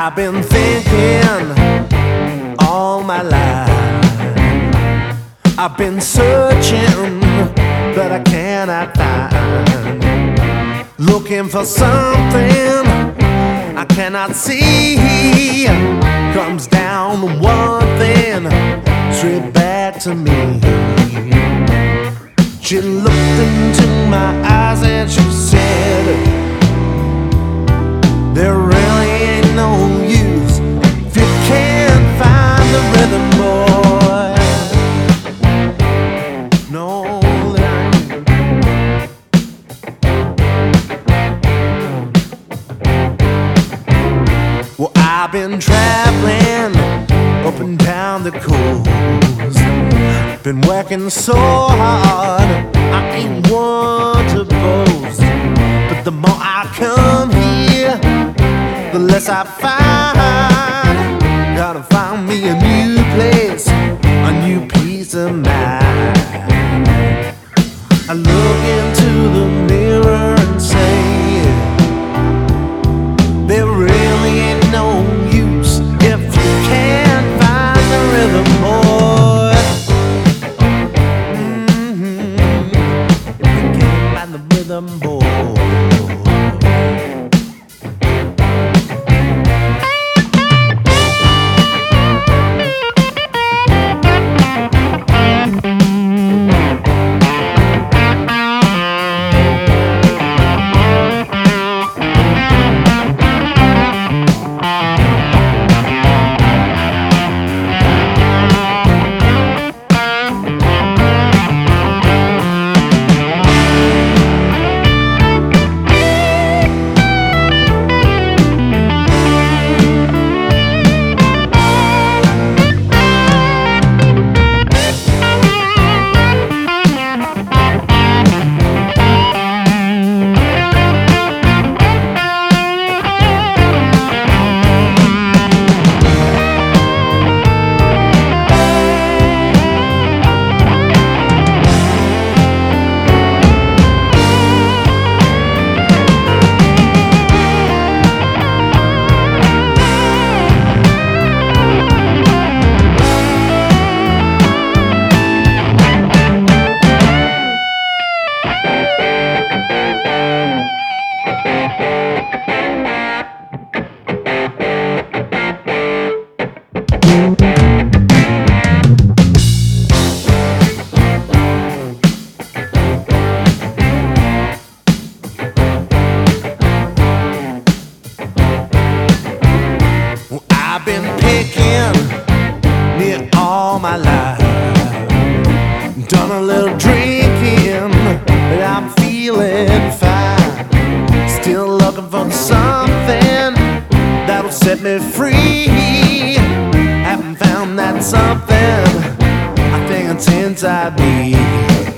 I've been thinking all my life. I've been searching, but I cannot find. Looking for something I cannot see. Comes down to one thing, straight back to me. She looked into my eyes and she said, there really ain't no use if you can't find the rhythm, boy. No, there ain't. Well, I've been traveling up and down the coast. Been working so hard, I ain't one to boast. But the more I come here, the less I find. Gotta find me a new place, a new peace of mind. I look into the mirror and say, there really ain't no use if you can't find the rhythm, boy. You can't find the rhythm, boy. I've been picking near all my life. Done a little drinking, but I'm feeling fine. Still looking for something that'll set me free. Haven't found that something, I think it's inside me.